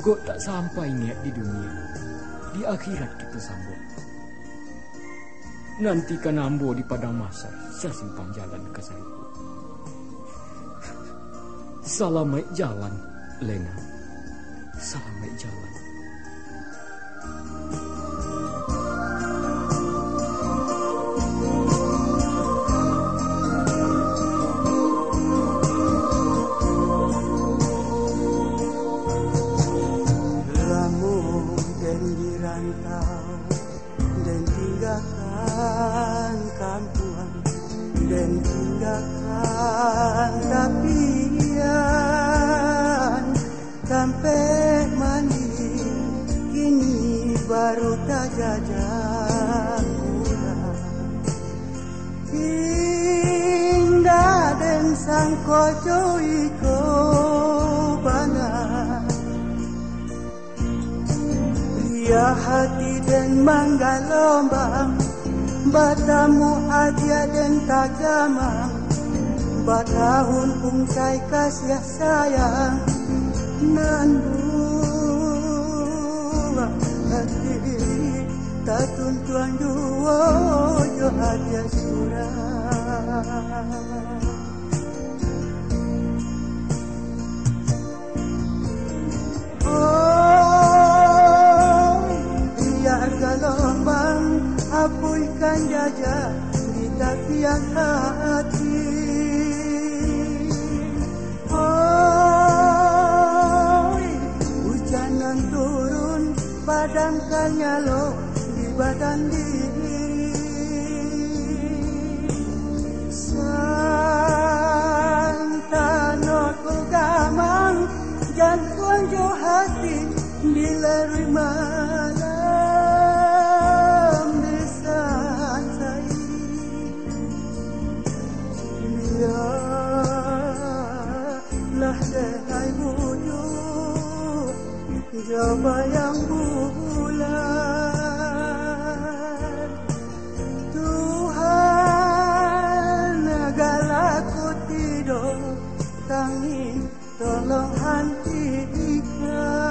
Gok tak sampai niat di dunia, di akhirat kita sambung. Nantikan ambo di padang mahsyar, saya simpang jalan ke Seribu. Selamat jalan, Lena. Selamat jalan. Hati dan manggalombang, batamu aja dan tagamang, batahun ungsai kasih sayang, nandua hati tak tuntuan dua jo aja surah. Gelombang apuikan jajah di tapian hati. Hujanan turun padamkan nyalo di badan diri. Santano ku gamang jantuan jo hati dilarui malam. Coba yang bulan Tuhan agalaku tidur tangin tolong hentikan.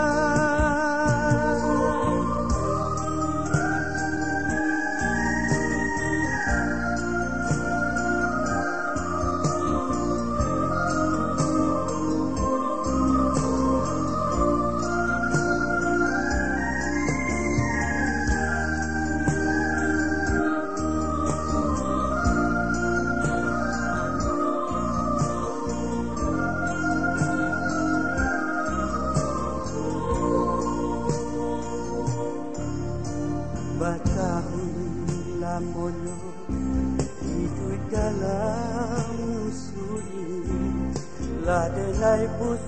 Ladenai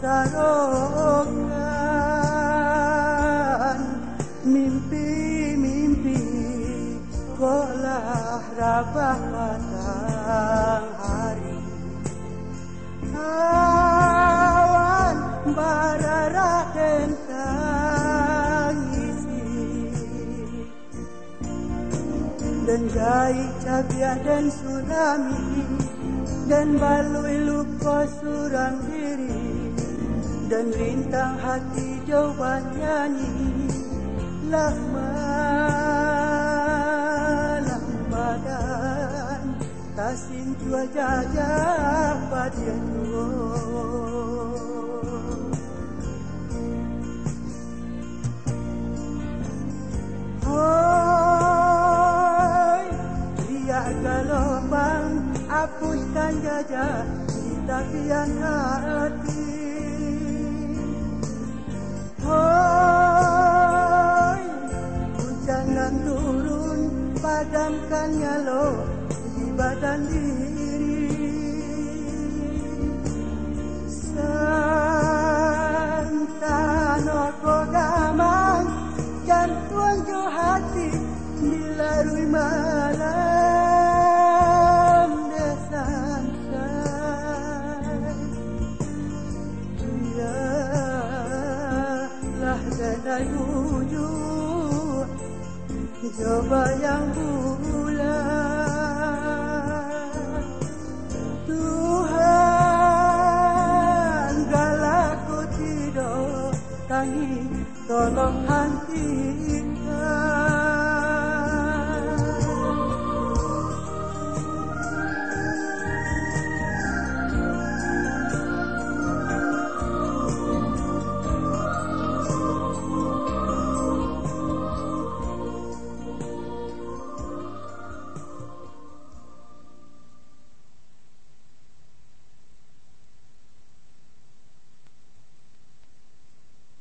pusarokan mimpi-mimpi kolah rabah matang hari. Kawan bararah tentang isi dan jai cabiah dan tsunami dan balui lupa surang diri dan rintang hati jawaban nyanyi lah malam badan tasin jua jajah padian hoi riak gelombang apuikan jajah di tapian hati. Hoi, hujanan turun padamkan nyalo di badan diri. Santano kogamang jantuan jo hati dilarui malam desan. Denai wujud coba yang bulan Tuhan galaku tidur tangi tolong hentikan